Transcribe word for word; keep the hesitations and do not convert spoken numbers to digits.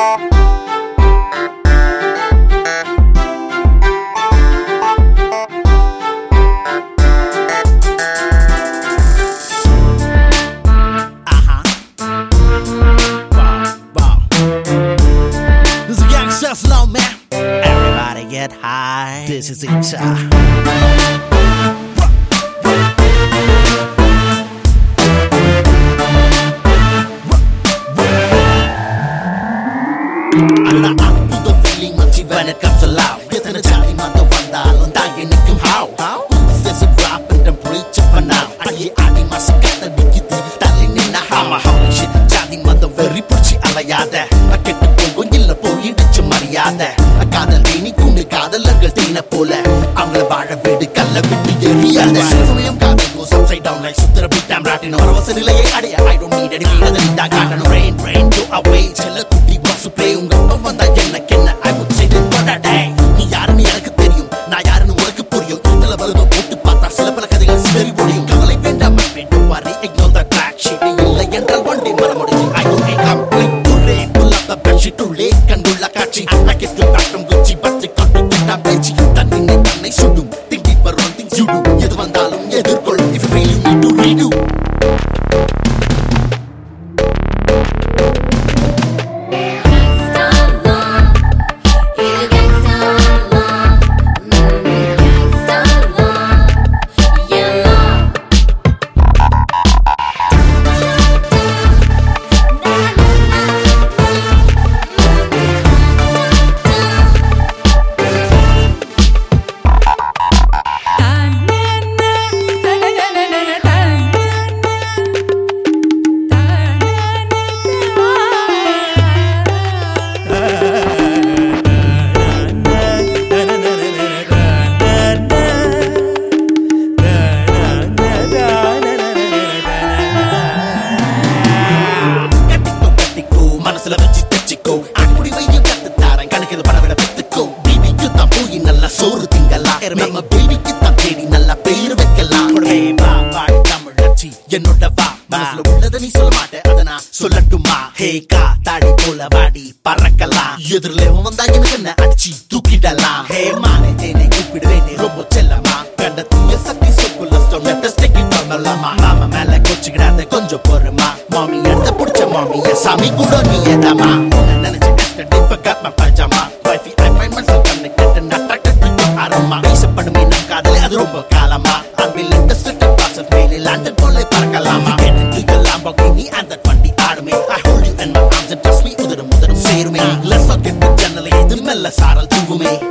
Slow man, everybody get high. This is it. When it comes to loud, get in the jolly mother vandal and dying in him how? How? There's a drop and then preach for now. I hear anima sakata dikiti, darling in a hammer. Holy shit, jolly mother very pretty alayada. I get the bongo yilla poi ditch mariyada. I got a lini kune kaadalargal theena pole. Avangala vaazha veedu kalla vittu eriyada. Samayam kaadal goes upside down like sutra big time rat in a varavasa nilaye adiya. I don't need any veeda thalinda kaatanu rain rain go away. Chella kutti vasu play unga amma vanda enna kenna. I would say that what a day. நீ யாருன்னு எனக்கு தெரியும், நான் யாருன்னு உனக்கு புரியும். இதுல வருவ போட்டு பார்த்தா சில பல கதைகள் சிதறி முடியும். கவலை வேண்டாம் வேண்டும் வரி ignore the track sheet. இல்லை என்றால் ஒன்றே மன முடிச்சு. I don't make up click உள்ளே pull up the bedsheet உள்ளே கண்டுள்ள காட்சி. அக்கித்து காட்டும் குச்சி பற்றி கொண்டு கிட்டாம் பேச்சு. தன்னினை தன்னை சுடும் திண்டி வரும் things you do. எது வந்தாலும் எதிர்கொள் if you feel you need to redo. மனசுல வச்சு தச்சிக்கோ அடிமுடி வையும் கத்து தாரன் கணக்கில் பணவிட பெத்துக்கோ பேபிக்கு தான் போய் நல்லா சோறு திங்கலாம் நம்ம பேபிக்கு தான் தேடி நல்லா பேர் வைக்கலாம் வா வாடி தமிழச்சி என்னோட வா மனசுல உள்ளதை நீ சொல்ல மாட்டே அதை நான் சொல்லட்டுமா ஹே கா தாடி போல வாடி பறக்கலாம் எதிரில வந்தா எனக்கு என்ன அடிச்சு தூக்கிடலாம் ஹே மானே தேனை கூப்பிடுவேனே ரொம்ப செல்லமா கண்ட தூய சக்தி சொக்குள்ள ஸ்டோன் ஸ்டிக் இட் பண்ணலாமா மாமா மேல கொச்சிக்கிடாத கொஞ்சம் பொறுமா மாமி எடுத்த பிடிச்ச மாமிய சாமி கூட நீ ஏதாமா நினைச்சு yesterday forgot my pajama wifey I find myself connected and attracted to your aroma வீசப்படுமே நம் காதலே அது ரொம்ப காலமா அன்பில் இன்ட்ரெஸ்டட் process மேலே லண்டன் போல பறக்கலாமா get into your Lamborghini and that வண்டி ஆடுமே I hold you in my arms and trust me உதடும் உதடும் சேருமே let's not get the ஜன்னலை இது மெல்ல சாரல் தூங்குமே